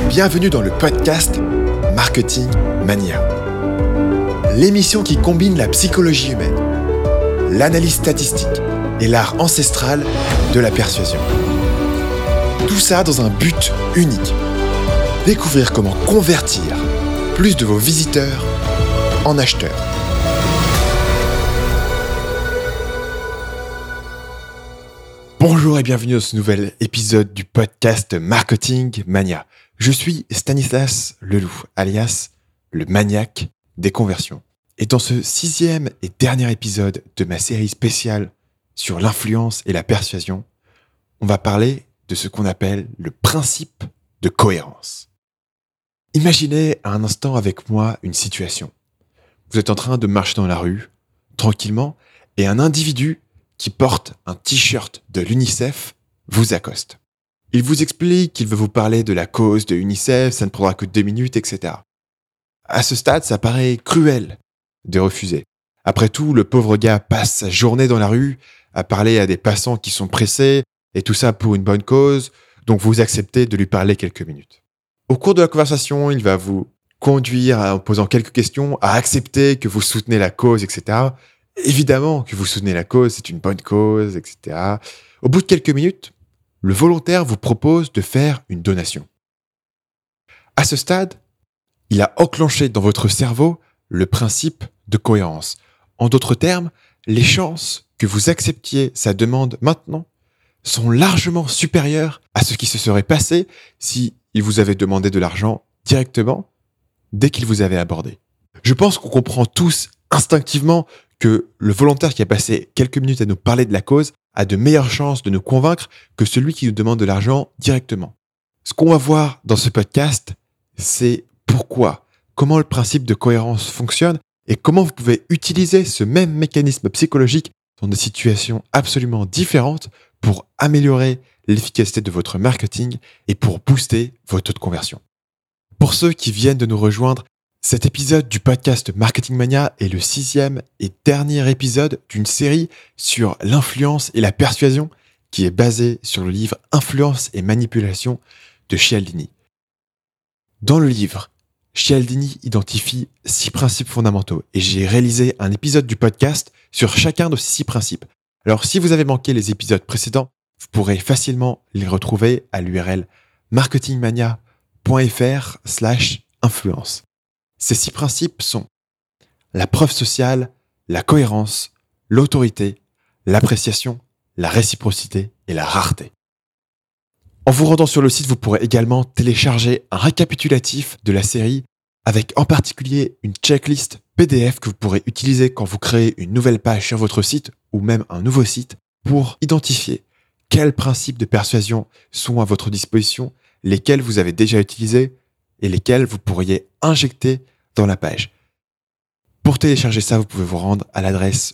Bienvenue dans le podcast Marketing Mania. L'émission qui combine la psychologie humaine, l'analyse statistique et l'art ancestral de la persuasion. Tout ça dans un but unique. Découvrir comment convertir plus de vos visiteurs en acheteurs. Bonjour et bienvenue dans ce nouvel épisode du podcast Marketing Mania. Je suis Stanislas Leloup, alias le maniaque des conversions. Et dans ce 6e et dernier épisode de ma série spéciale sur l'influence et la persuasion, on va parler de ce qu'on appelle le principe de cohérence. Imaginez un instant avec moi une situation. Vous êtes en train de marcher dans la rue, tranquillement, et un individu qui porte un t-shirt de l'UNICEF vous accoste. Il vous explique qu'il veut vous parler de la cause de l'UNICEF, ça ne prendra que 2 minutes, etc. À ce stade, ça paraît cruel de refuser. Après tout, le pauvre gars passe sa journée dans la rue à parler à des passants qui sont pressés, et tout ça pour une bonne cause, donc vous acceptez de lui parler quelques minutes. Au cours de la conversation, il va vous conduire, en posant quelques questions, à accepter que vous soutenez la cause, etc. Évidemment que vous soutenez la cause, c'est une bonne cause, etc. Au bout de quelques minutes, le volontaire vous propose de faire une donation. À ce stade, il a enclenché dans votre cerveau le principe de cohérence. En d'autres termes, les chances que vous acceptiez sa demande maintenant sont largement supérieures à ce qui se serait passé si il vous avait demandé de l'argent directement dès qu'il vous avait abordé. Je pense qu'on comprend tous instinctivement que le volontaire qui a passé quelques minutes à nous parler de la cause a de meilleures chances de nous convaincre que celui qui nous demande de l'argent directement. Ce qu'on va voir dans ce podcast, c'est comment le principe de cohérence fonctionne et comment vous pouvez utiliser ce même mécanisme psychologique dans des situations absolument différentes pour améliorer l'efficacité de votre marketing et pour booster votre taux de conversion. Pour ceux qui viennent de nous rejoindre, cet épisode du podcast Marketing Mania est le 6e et dernier épisode d'une série sur l'influence et la persuasion qui est basée sur le livre Influence et manipulation de Cialdini. Dans le livre, Cialdini identifie 6 principes fondamentaux et j'ai réalisé un épisode du podcast sur chacun de ces 6 principes. Alors si vous avez manqué les épisodes précédents, vous pourrez facilement les retrouver à l'URL marketingmania.fr/influence. Ces 6 principes sont la preuve sociale, la cohérence, l'autorité, l'appréciation, la réciprocité et la rareté. En vous rendant sur le site, vous pourrez également télécharger un récapitulatif de la série avec en particulier une checklist PDF que vous pourrez utiliser quand vous créez une nouvelle page sur votre site ou même un nouveau site pour identifier quels principes de persuasion sont à votre disposition, lesquels vous avez déjà utilisés et lesquels vous pourriez injecter dans la page. Pour télécharger ça, vous pouvez vous rendre à l'adresse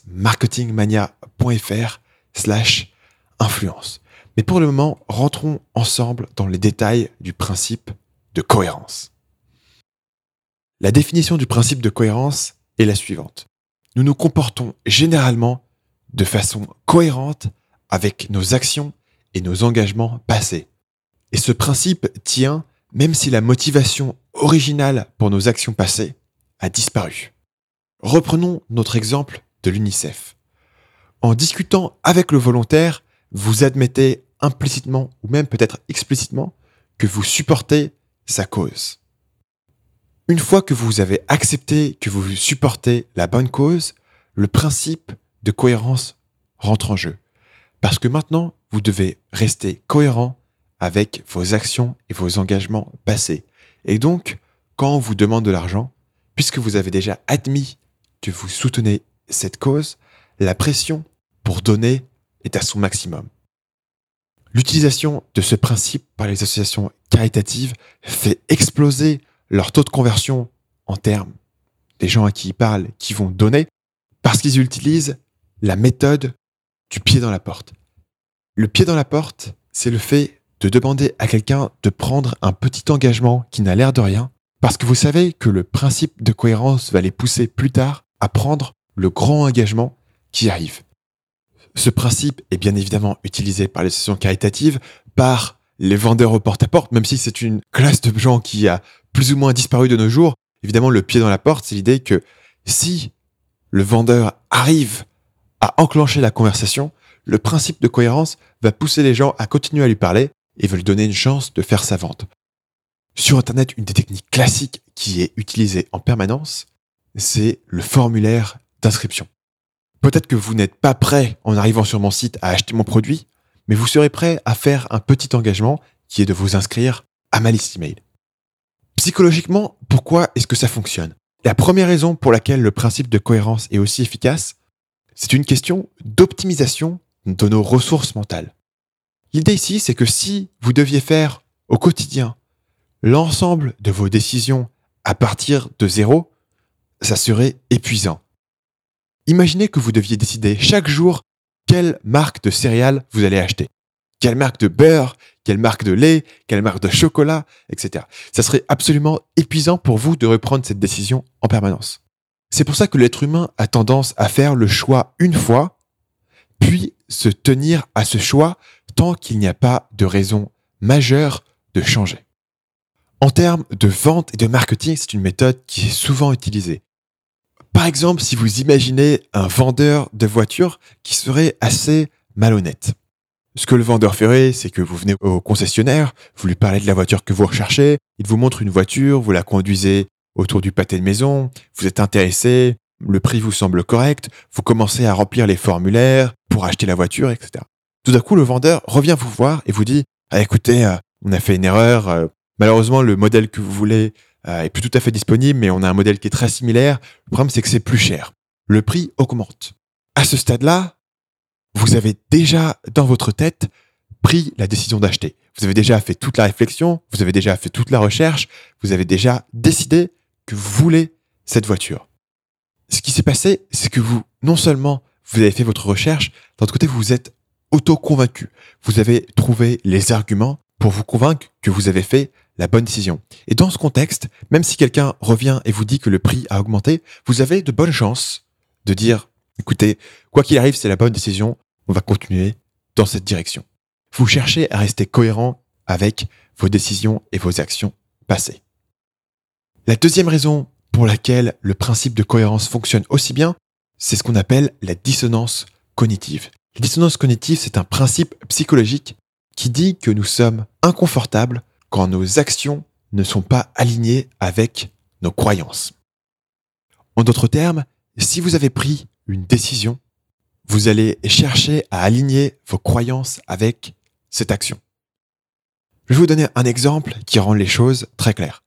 marketingmania.fr/influence. Mais pour le moment, rentrons ensemble dans les détails du principe de cohérence. La définition du principe de cohérence est la suivante. Nous nous comportons généralement de façon cohérente avec nos actions et nos engagements passés. Et ce principe tient même si la motivation originale pour nos actions passées a disparu. Reprenons notre exemple de l'UNICEF. En discutant avec le volontaire, vous admettez implicitement ou même peut-être explicitement que vous supportez sa cause. Une fois que vous avez accepté que vous supportez la bonne cause, le principe de cohérence rentre en jeu. Parce que maintenant, vous devez rester cohérent avec vos actions et vos engagements passés. Et donc, quand on vous demande de l'argent, puisque vous avez déjà admis que vous soutenez cette cause, la pression pour donner est à son maximum. L'utilisation de ce principe par les associations caritatives fait exploser leur taux de conversion en termes des gens à qui ils parlent, qui vont donner, parce qu'ils utilisent la méthode du pied dans la porte. Le pied dans la porte, c'est le fait de demander à quelqu'un de prendre un petit engagement qui n'a l'air de rien, parce que vous savez que le principe de cohérence va les pousser plus tard à prendre le grand engagement qui arrive. Ce principe est bien évidemment utilisé par les associations caritatives, par les vendeurs au porte-à-porte, même si c'est une classe de gens qui a plus ou moins disparu de nos jours. Évidemment, le pied dans la porte, c'est l'idée que si le vendeur arrive à enclencher la conversation, le principe de cohérence va pousser les gens à continuer à lui parler et va lui donner une chance de faire sa vente. Sur Internet, une des techniques classiques qui est utilisée en permanence, c'est le formulaire d'inscription. Peut-être que vous n'êtes pas prêt en arrivant sur mon site à acheter mon produit, mais vous serez prêt à faire un petit engagement qui est de vous inscrire à ma liste email. Psychologiquement, pourquoi est-ce que ça fonctionne ? La première raison pour laquelle le principe de cohérence est aussi efficace, c'est une question d'optimisation de nos ressources mentales. L'idée ici, c'est que si vous deviez faire au quotidien l'ensemble de vos décisions à partir de zéro, ça serait épuisant. Imaginez que vous deviez décider chaque jour quelle marque de céréales vous allez acheter, quelle marque de beurre, quelle marque de lait, quelle marque de chocolat, etc. Ça serait absolument épuisant pour vous de reprendre cette décision en permanence. C'est pour ça que l'être humain a tendance à faire le choix une fois, puis se tenir à ce choix tant qu'il n'y a pas de raison majeure de changer. En termes de vente et de marketing, c'est une méthode qui est souvent utilisée. Par exemple, si vous imaginez un vendeur de voitures qui serait assez malhonnête. Ce que le vendeur ferait, c'est que vous venez au concessionnaire, vous lui parlez de la voiture que vous recherchez, il vous montre une voiture, vous la conduisez autour du pâté de maison, vous êtes intéressé, le prix vous semble correct, vous commencez à remplir les formulaires pour acheter la voiture, etc. Tout d'un coup, le vendeur revient vous voir et vous dit « Ah, écoutez, on a fait une erreur, malheureusement, le modèle que vous voulez est plus tout à fait disponible, mais on a un modèle qui est très similaire. Le problème, c'est que c'est plus cher. Le prix augmente. » À ce stade-là, vous avez déjà, dans votre tête, pris la décision d'acheter. Vous avez déjà fait toute la réflexion, vous avez déjà fait toute la recherche, vous avez déjà décidé que vous voulez cette voiture. Ce qui s'est passé, c'est que non seulement vous avez fait votre recherche, d'un autre côté, vous vous êtes auto-convaincu. Vous avez trouvé les arguments pour vous convaincre que vous avez fait la bonne décision. Et dans ce contexte, même si quelqu'un revient et vous dit que le prix a augmenté, vous avez de bonnes chances de dire « Écoutez, quoi qu'il arrive, c'est la bonne décision, on va continuer dans cette direction. » Vous cherchez à rester cohérent avec vos décisions et vos actions passées. La deuxième raison pour laquelle le principe de cohérence fonctionne aussi bien, c'est ce qu'on appelle la dissonance cognitive. La dissonance cognitive, c'est un principe psychologique qui dit que nous sommes inconfortables quand nos actions ne sont pas alignées avec nos croyances. En d'autres termes, si vous avez pris une décision, vous allez chercher à aligner vos croyances avec cette action. Je vais vous donner un exemple qui rend les choses très claires.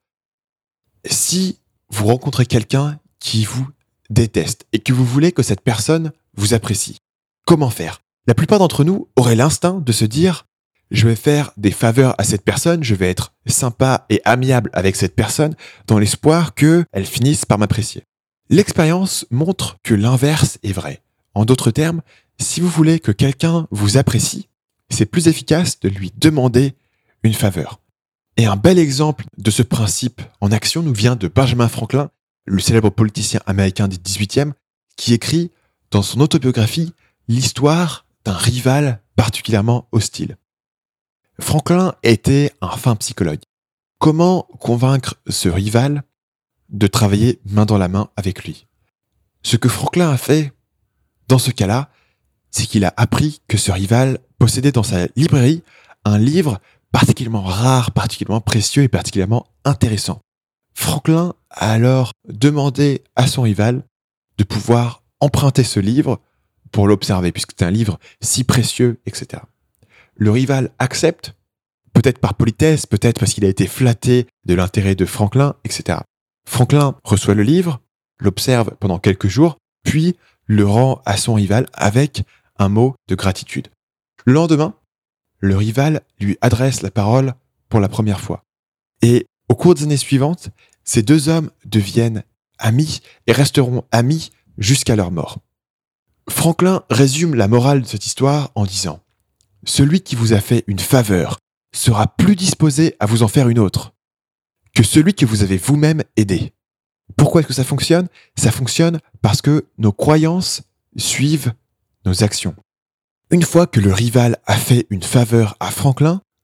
Si vous rencontrez quelqu'un qui vous déteste et que vous voulez que cette personne vous apprécie, comment faire ? La plupart d'entre nous auraient l'instinct de se dire « Je vais faire des faveurs à cette personne, je vais être sympa et amiable avec cette personne dans l'espoir qu'elle finisse par m'apprécier. » L'expérience montre que l'inverse est vrai. En d'autres termes, si vous voulez que quelqu'un vous apprécie, c'est plus efficace de lui demander une faveur. Et un bel exemple de ce principe en action nous vient de Benjamin Franklin, le célèbre politicien américain du 18e, qui écrit dans son autobiographie l'histoire d'un rival particulièrement hostile. Franklin était un fin psychologue. Comment convaincre ce rival de travailler main dans la main avec lui ? Ce que Franklin a fait dans ce cas-là, c'est qu'il a appris que ce rival possédait dans sa librairie un livre particulièrement rare, particulièrement précieux et particulièrement intéressant. Franklin a alors demandé à son rival de pouvoir emprunter ce livre pour l'observer, puisque c'est un livre si précieux, etc. Le rival accepte, peut-être par politesse, peut-être parce qu'il a été flatté de l'intérêt de Franklin, etc. Franklin reçoit le livre, l'observe pendant quelques jours, puis le rend à son rival avec un mot de gratitude. Le lendemain, le rival lui adresse la parole pour la première fois. Et au cours des années suivantes, ces deux hommes deviennent amis et resteront amis jusqu'à leur mort. Franklin résume la morale de cette histoire en disant « Celui qui vous a fait une faveur sera plus disposé à vous en faire une autre que celui que vous avez vous-même aidé. » Pourquoi est-ce que ça fonctionne ? Ça fonctionne parce que nos croyances suivent nos actions. Une fois que le rival a fait une faveur à Franklin,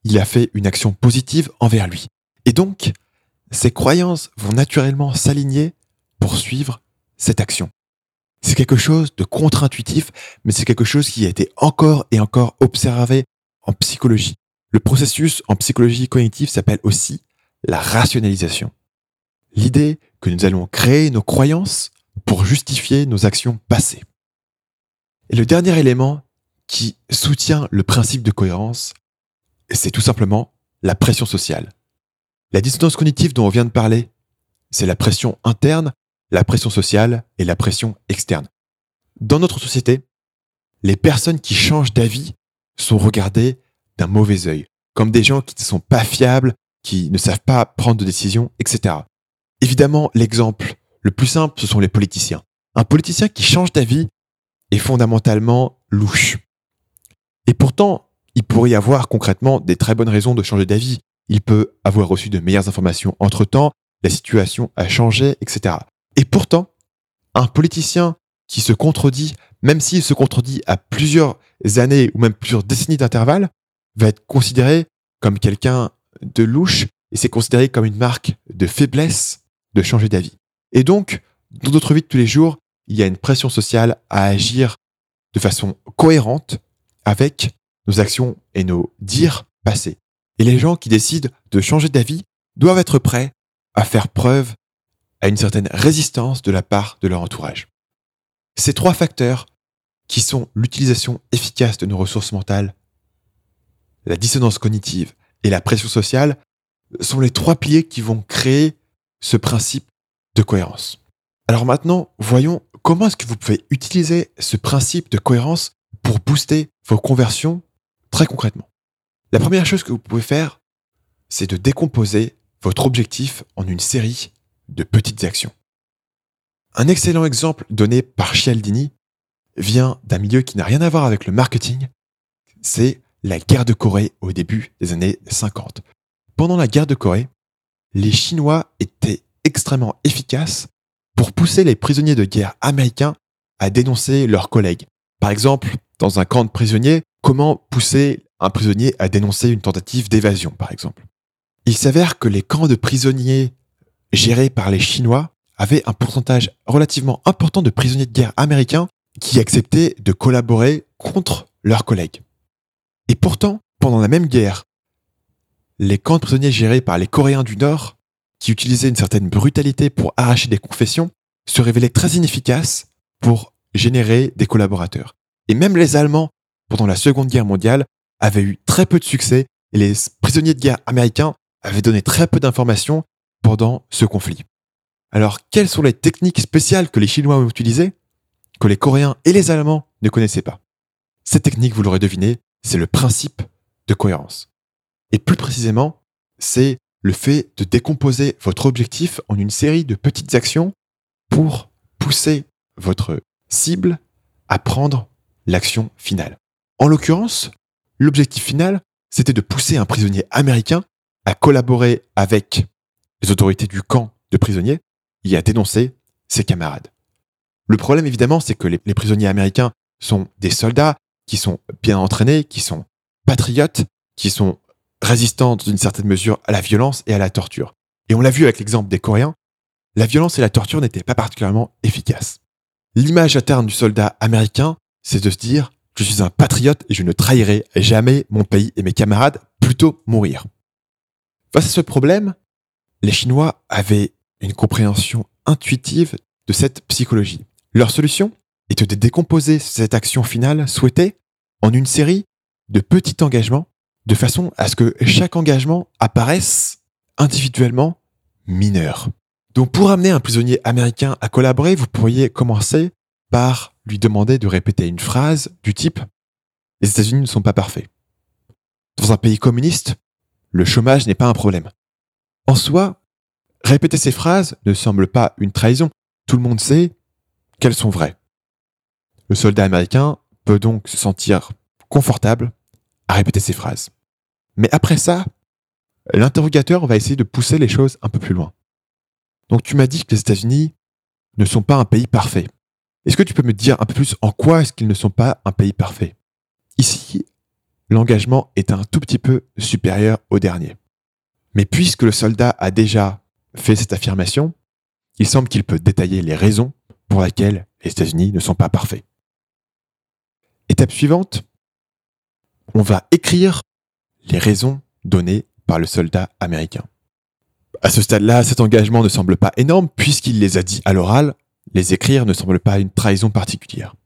il a fait une action positive envers lui. Et donc, ses croyances vont naturellement s'aligner pour suivre cette action. C'est quelque chose de contre-intuitif, mais c'est quelque chose qui a été encore et encore observé en psychologie. Le processus en psychologie cognitive s'appelle aussi la rationalisation. L'idée que nous allons créer nos croyances pour justifier nos actions passées. Et le dernier élément qui soutient le principe de cohérence, c'est tout simplement la pression sociale. La dissonance cognitive dont on vient de parler, c'est la pression interne, la pression sociale et la pression externe. Dans notre société, les personnes qui changent d'avis sont regardées d'un mauvais œil, comme des gens qui ne sont pas fiables, qui ne savent pas prendre de décisions, etc. Évidemment, l'exemple le plus simple, ce sont les politiciens. Un politicien qui change d'avis est fondamentalement louche. Et pourtant, il pourrait y avoir concrètement des très bonnes raisons de changer d'avis. Il peut avoir reçu de meilleures informations entre-temps, la situation a changé, etc. Et pourtant, un politicien qui se contredit, même s'il se contredit à plusieurs années ou même plusieurs décennies d'intervalle, va être considéré comme quelqu'un de louche et c'est considéré comme une marque de faiblesse de changer d'avis. Et donc, dans notre vie de tous les jours, il y a une pression sociale à agir de façon cohérente avec nos actions et nos dires passés. Et les gens qui décident de changer d'avis doivent être prêts à faire preuve à une certaine résistance de la part de leur entourage. Ces trois facteurs, qui sont l'utilisation efficace de nos ressources mentales, la dissonance cognitive et la pression sociale, sont les trois piliers qui vont créer ce principe de cohérence. Alors maintenant, voyons comment est-ce que vous pouvez utiliser ce principe de cohérence pour booster vos conversions très concrètement. La première chose que vous pouvez faire, c'est de décomposer votre objectif en une série de petites actions. Un excellent exemple donné par Cialdini vient d'un milieu qui n'a rien à voir avec le marketing, c'est la guerre de Corée au début des années 50. Pendant la guerre de Corée, les Chinois étaient extrêmement efficaces pour pousser les prisonniers de guerre américains à dénoncer leurs collègues. Par exemple, dans un camp de prisonniers, comment pousser un prisonnier à dénoncer une tentative d'évasion, par exemple. Il s'avère que les camps de prisonniers gérés par les Chinois avaient un pourcentage relativement important de prisonniers de guerre américains qui acceptaient de collaborer contre leurs collègues. Et pourtant, pendant la même guerre, les camps de prisonniers gérés par les Coréens du Nord, qui utilisaient une certaine brutalité pour arracher des confessions, se révélaient très inefficaces pour générer des collaborateurs. Et même les Allemands, pendant la Seconde Guerre mondiale, avaient eu très peu de succès et les prisonniers de guerre américains avaient donné très peu d'informations pendant ce conflit. Alors, quelles sont les techniques spéciales que les Chinois ont utilisées, que les Coréens et les Allemands ne connaissaient pas? Cette technique, vous l'aurez deviné, c'est le principe de cohérence. Et plus précisément, c'est le fait de décomposer votre objectif en une série de petites actions pour pousser votre cible à prendre l'action finale. En l'occurrence, l'objectif final, c'était de pousser un prisonnier américain à collaborer avec les autorités du camp de prisonniers et à dénoncer ses camarades. Le problème, évidemment, c'est que les prisonniers américains sont des soldats qui sont bien entraînés, qui sont patriotes, qui sont résistants dans une certaine mesure à la violence et à la torture. Et on l'a vu avec l'exemple des Coréens, la violence et la torture n'étaient pas particulièrement efficaces. L'image interne du soldat américain, c'est de se dire « je suis un patriote et je ne trahirai jamais mon pays et mes camarades, plutôt mourir ». Face à ce problème, les Chinois avaient une compréhension intuitive de cette psychologie. Leur solution était de décomposer cette action finale souhaitée en une série de petits engagements de façon à ce que chaque engagement apparaisse individuellement mineur. Donc pour amener un prisonnier américain à collaborer, vous pourriez commencer par lui demander de répéter une phrase du type « Les États-Unis ne sont pas parfaits ». Dans un pays communiste, le chômage n'est pas un problème. En soi, répéter ces phrases ne semble pas une trahison. Tout le monde sait qu'elles sont vraies. Le soldat américain peut donc se sentir confortable à répéter ces phrases. Mais après ça, l'interrogateur va essayer de pousser les choses un peu plus loin. Donc tu m'as dit que les États-Unis ne sont pas un pays parfait. Est-ce que tu peux me dire un peu plus en quoi est-ce qu'ils ne sont pas un pays parfait? Ici, l'engagement est un tout petit peu supérieur au dernier. Mais puisque le soldat a déjà fait cette affirmation, il semble qu'il peut détailler les raisons pour lesquelles les États-Unis ne sont pas parfaits. Étape suivante, on va écrire les raisons données par le soldat américain. À ce stade-là, cet engagement ne semble pas énorme puisqu'il les a dit à l'oral. Les écrire ne semble pas une trahison particulière.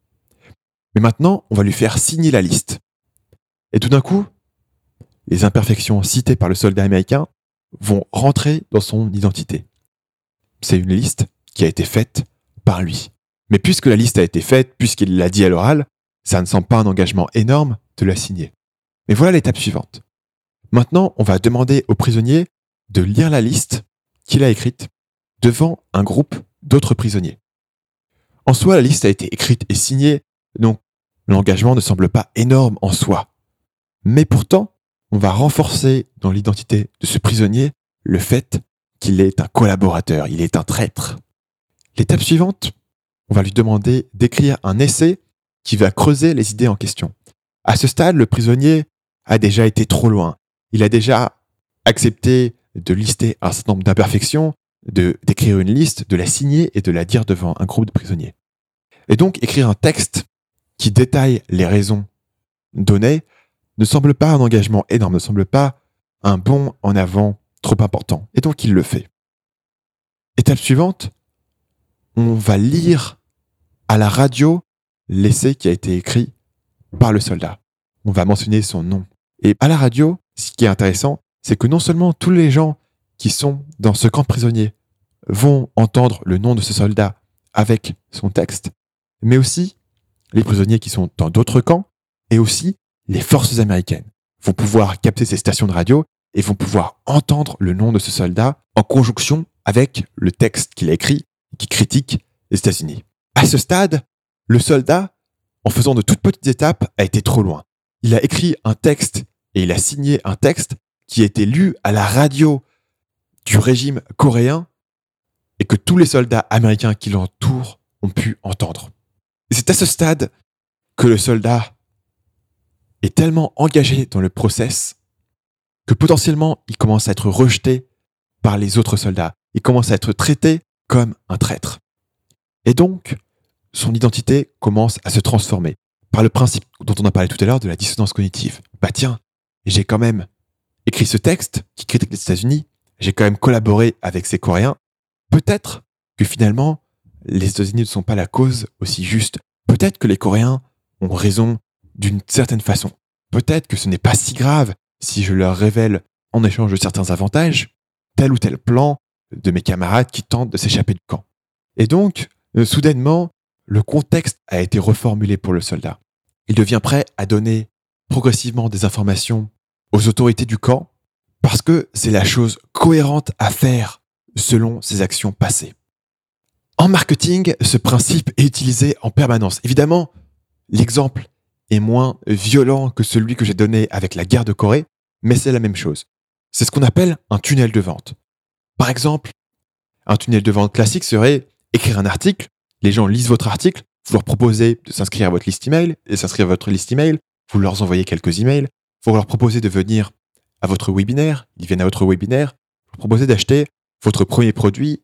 Mais maintenant, on va lui faire signer la liste. Et tout d'un coup, les imperfections citées par le soldat américain vont rentrer dans son identité. C'est une liste qui a été faite par lui. Mais puisque la liste a été faite, puisqu'il l'a dit à l'oral, ça ne semble pas un engagement énorme de la signer. Mais voilà l'étape suivante. Maintenant, on va demander au prisonnier de lire la liste qu'il a écrite devant un groupe d'autres prisonniers. En soi, la liste a été écrite et signée, donc l'engagement ne semble pas énorme en soi. Mais pourtant, on va renforcer dans l'identité de ce prisonnier le fait qu'il est un collaborateur, il est un traître. L'étape suivante, on va lui demander d'écrire un essai qui va creuser les idées en question. À ce stade, le prisonnier a déjà été trop loin. Il a déjà accepté de lister un certain nombre d'imperfections, d'écrire une liste, de la signer et de la dire devant un groupe de prisonniers. Et donc, écrire un texte qui détaille les raisons données ne semble pas un engagement énorme, ne semble pas un bond en avant trop important. Et donc, il le fait. Étape suivante, on va lire à la radio l'essai qui a été écrit par le soldat. On va mentionner son nom. Et à la radio, ce qui est intéressant, c'est que non seulement tous les gens qui sont dans ce camp de prisonniers vont entendre le nom de ce soldat avec son texte, mais aussi les prisonniers qui sont dans d'autres camps et aussi les forces américaines vont pouvoir capter ces stations de radio et vont pouvoir entendre le nom de ce soldat en conjonction avec le texte qu'il a écrit qui critique les États-Unis. À ce stade, le soldat, en faisant de toutes petites étapes, a été trop loin. Il a écrit un texte et il a signé un texte qui a été lu à la radio du régime coréen et que tous les soldats américains qui l'entourent ont pu entendre. Et c'est à ce stade que le soldat est tellement engagé dans le process que potentiellement il commence à être rejeté par les autres soldats. Il commence à être traité comme un traître. Et donc, son identité commence à se transformer par le principe dont on a parlé tout à l'heure de la dissonance cognitive. Bah tiens, j'ai quand même écrit ce texte qui critique les États-Unis, j'ai quand même collaboré avec ces Coréens. Peut-être que finalement, les États-Unis ne sont pas la cause aussi juste. Peut-être que les Coréens ont raison d'une certaine façon. Peut-être que ce n'est pas si grave si je leur révèle, en échange de certains avantages, tel ou tel plan de mes camarades qui tentent de s'échapper du camp. Et donc, soudainement, le contexte a été reformulé pour le soldat. Il devient prêt à donner progressivement des informations aux autorités du camp parce que c'est la chose cohérente à faire selon ses actions passées. En marketing, ce principe est utilisé en permanence. Évidemment, l'exemple est moins violent que celui que j'ai donné avec la guerre de Corée, mais c'est la même chose. C'est ce qu'on appelle un tunnel de vente. Par exemple, un tunnel de vente classique serait écrire un article, les gens lisent votre article, vous leur proposez de s'inscrire à votre liste email, et s'inscrire à votre liste email, vous leur envoyez quelques emails, vous leur proposez de venir à votre webinaire, ils viennent à votre webinaire, vous proposez d'acheter votre premier produit,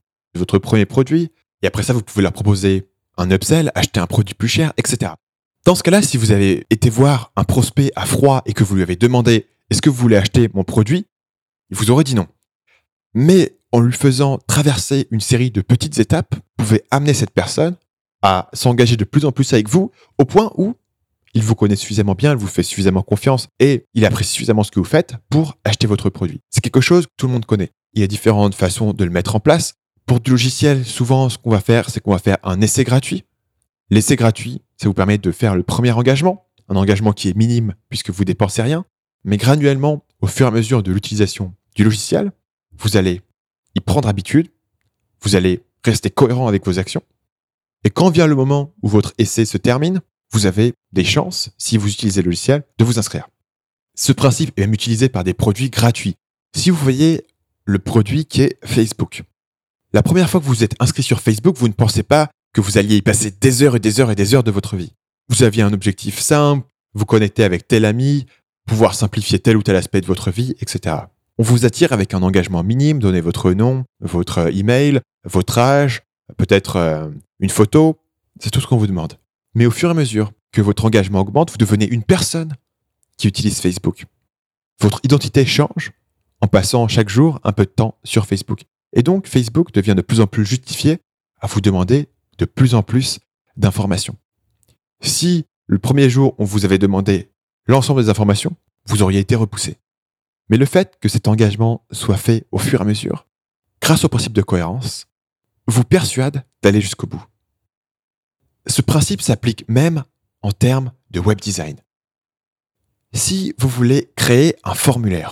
et après ça, vous pouvez leur proposer un upsell, acheter un produit plus cher, etc. Dans ce cas-là, si vous avez été voir un prospect à froid et que vous lui avez demandé « Est-ce que vous voulez acheter mon produit ?», il vous aurait dit non. Mais en lui faisant traverser une série de petites étapes, vous pouvez amener cette personne à s'engager de plus en plus avec vous au point où il vous connaît suffisamment bien, il vous fait suffisamment confiance et il apprécie suffisamment ce que vous faites pour acheter votre produit. C'est quelque chose que tout le monde connaît. Il y a différentes façons de le mettre en place. Pour du logiciel, souvent, ce qu'on va faire, c'est qu'on va faire un essai gratuit. L'essai gratuit, ça vous permet de faire le premier engagement, un engagement qui est minime puisque vous dépensez rien, mais graduellement, au fur et à mesure de l'utilisation du logiciel, vous allez y prendre habitude, vous allez rester cohérent avec vos actions, et quand vient le moment où votre essai se termine, vous avez des chances, si vous utilisez le logiciel, de vous inscrire. Ce principe est même utilisé par des produits gratuits. Si vous voyez le produit qui est Facebook, la première fois que vous êtes inscrit sur Facebook, vous ne pensez pas que vous alliez y passer des heures et des heures et des heures de votre vie. Vous aviez un objectif simple, vous connecter avec tel ami, pouvoir simplifier tel ou tel aspect de votre vie, etc. On vous attire avec un engagement minime, donnez votre nom, votre email, votre âge, peut-être une photo, c'est tout ce qu'on vous demande. Mais au fur et à mesure que votre engagement augmente, vous devenez une personne qui utilise Facebook. Votre identité change en passant chaque jour un peu de temps sur Facebook. Et donc, Facebook devient de plus en plus justifié à vous demander de plus en plus d'informations. Si le premier jour, on vous avait demandé l'ensemble des informations, vous auriez été repoussé. Mais le fait que cet engagement soit fait au fur et à mesure, grâce au principe de cohérence, vous persuade d'aller jusqu'au bout. Ce principe s'applique même en termes de web design. Si vous voulez créer un formulaire,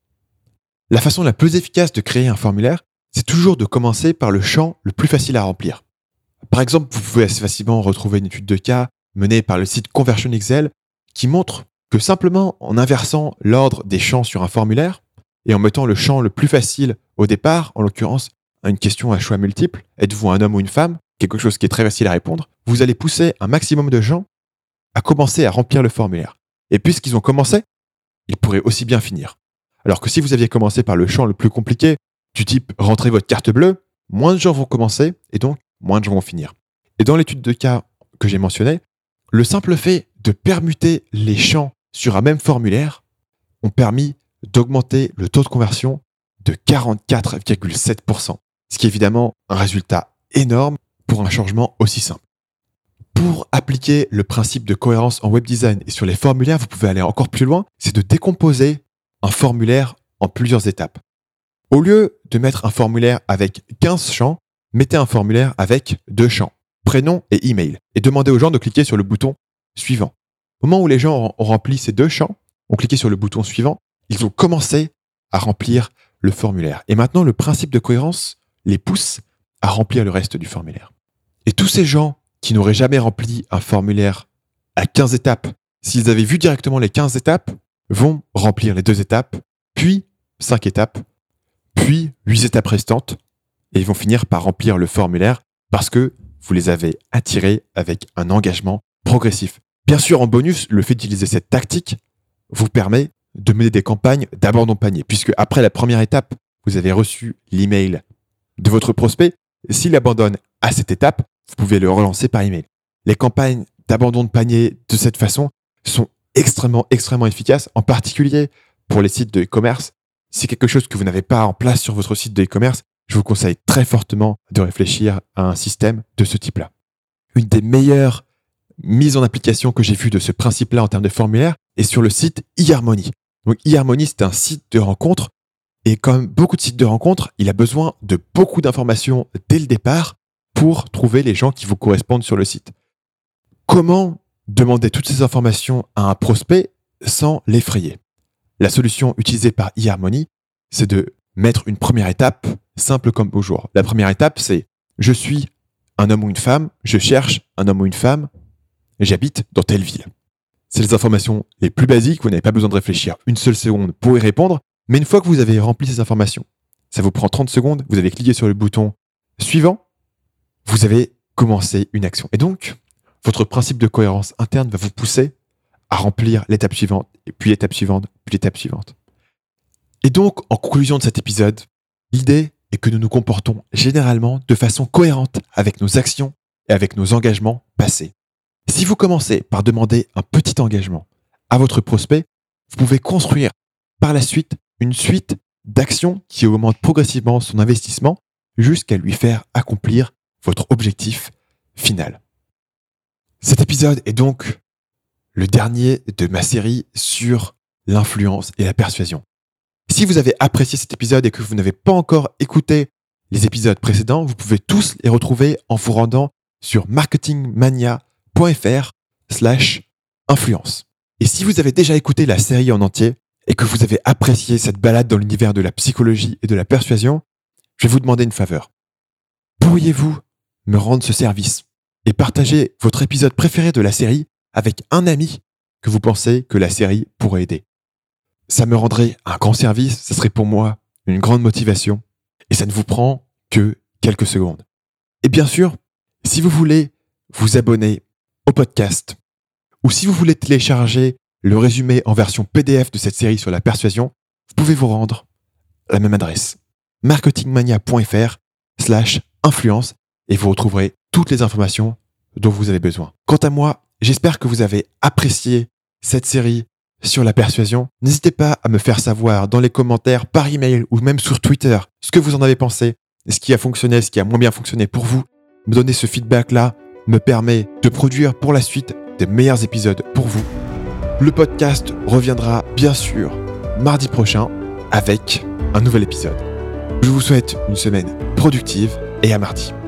la façon la plus efficace de créer un formulaire, c'est toujours de commencer par le champ le plus facile à remplir. Par exemple, vous pouvez assez facilement retrouver une étude de cas menée par le site Conversion Excel qui montre que simplement en inversant l'ordre des champs sur un formulaire et en mettant le champ le plus facile au départ, en l'occurrence une question à choix multiples, êtes-vous un homme ou une femme, quelque chose qui est très facile à répondre, vous allez pousser un maximum de gens à commencer à remplir le formulaire. Et puisqu'ils ont commencé, ils pourraient aussi bien finir. Alors que si vous aviez commencé par le champ le plus compliqué, du type rentrez votre carte bleue, moins de gens vont commencer et donc moins de gens vont finir. Et dans l'étude de cas que j'ai mentionnée, le simple fait de permuter les champs sur un même formulaire ont permis d'augmenter le taux de conversion de 44,7%, ce qui est évidemment un résultat énorme pour un changement aussi simple. Pour appliquer le principe de cohérence en web design et sur les formulaires, vous pouvez aller encore plus loin, c'est de décomposer un formulaire en plusieurs étapes. Au lieu de mettre un formulaire avec 15 champs, mettez un formulaire avec 2 champs, prénom et email, et demandez aux gens de cliquer sur le bouton suivant. Au moment où les gens ont rempli ces 2 champs, ont cliqué sur le bouton suivant, ils ont commencé à remplir le formulaire. Et maintenant, le principe de cohérence les pousse à remplir le reste du formulaire. Et tous ces gens qui n'auraient jamais rempli un formulaire à 15 étapes, s'ils avaient vu directement les 15 étapes, vont remplir les 2 étapes, puis 5 étapes, puis 8 étapes restantes, et ils vont finir par remplir le formulaire parce que vous les avez attirés avec un engagement progressif. Bien sûr, en bonus, le fait d'utiliser cette tactique vous permet de mener des campagnes d'abandon de panier, puisque après la première étape, vous avez reçu l'email de votre prospect. S'il abandonne à cette étape, vous pouvez le relancer par email. Les campagnes d'abandon de panier de cette façon sont extrêmement efficaces, en particulier pour les sites de e-commerce. Si c'est quelque chose que vous n'avez pas en place sur votre site de e-commerce, je vous conseille très fortement de réfléchir à un système de ce type-là. Une des meilleures mises en application que j'ai vues de ce principe-là en termes de formulaire est sur le site eHarmony. Donc eHarmony, c'est un site de rencontre et comme beaucoup de sites de rencontre, il a besoin de beaucoup d'informations dès le départ pour trouver les gens qui vous correspondent sur le site. Comment demander toutes ces informations à un prospect sans l'effrayer? La solution utilisée par eHarmony, c'est de mettre une première étape simple comme beau jour. La première étape, c'est « Je suis un homme ou une femme, je cherche un homme ou une femme, j'habite dans telle ville ». C'est les informations les plus basiques, vous n'avez pas besoin de réfléchir une seule seconde pour y répondre, mais une fois que vous avez rempli ces informations, ça vous prend 30 secondes, vous avez cliqué sur le bouton « Suivant », vous avez commencé une action. Et donc, votre principe de cohérence interne va vous pousser à remplir l'étape suivante, et puis l'étape suivante, puis l'étape suivante. Et donc, en conclusion de cet épisode, l'idée est que nous nous comportons généralement de façon cohérente avec nos actions et avec nos engagements passés. Si vous commencez par demander un petit engagement à votre prospect, vous pouvez construire par la suite une suite d'actions qui augmentent progressivement son investissement jusqu'à lui faire accomplir votre objectif final. Cet épisode est donc le dernier de ma série sur l'influence et la persuasion. Si vous avez apprécié cet épisode et que vous n'avez pas encore écouté les épisodes précédents, vous pouvez tous les retrouver en vous rendant sur marketingmania.fr/influence. Et si vous avez déjà écouté la série en entier et que vous avez apprécié cette balade dans l'univers de la psychologie et de la persuasion, je vais vous demander une faveur. Pourriez-vous me rendre ce service et partager votre épisode préféré de la série avec un ami que vous pensez que la série pourrait aider? Ça me rendrait un grand service, ça serait pour moi une grande motivation et ça ne vous prend que quelques secondes. Et bien sûr, si vous voulez vous abonner au podcast ou si vous voulez télécharger le résumé en version PDF de cette série sur la persuasion, vous pouvez vous rendre à la même adresse, marketingmania.fr/influence, et vous retrouverez toutes les informations dont vous avez besoin. Quant à moi, j'espère que vous avez apprécié cette série sur la persuasion. N'hésitez pas à me faire savoir dans les commentaires, par email ou même sur Twitter ce que vous en avez pensé, ce qui a fonctionné, ce qui a moins bien fonctionné pour vous. Me donner ce feedback-là me permet de produire pour la suite des meilleurs épisodes pour vous. Le podcast reviendra bien sûr mardi prochain avec un nouvel épisode. Je vous souhaite une semaine productive et à mardi.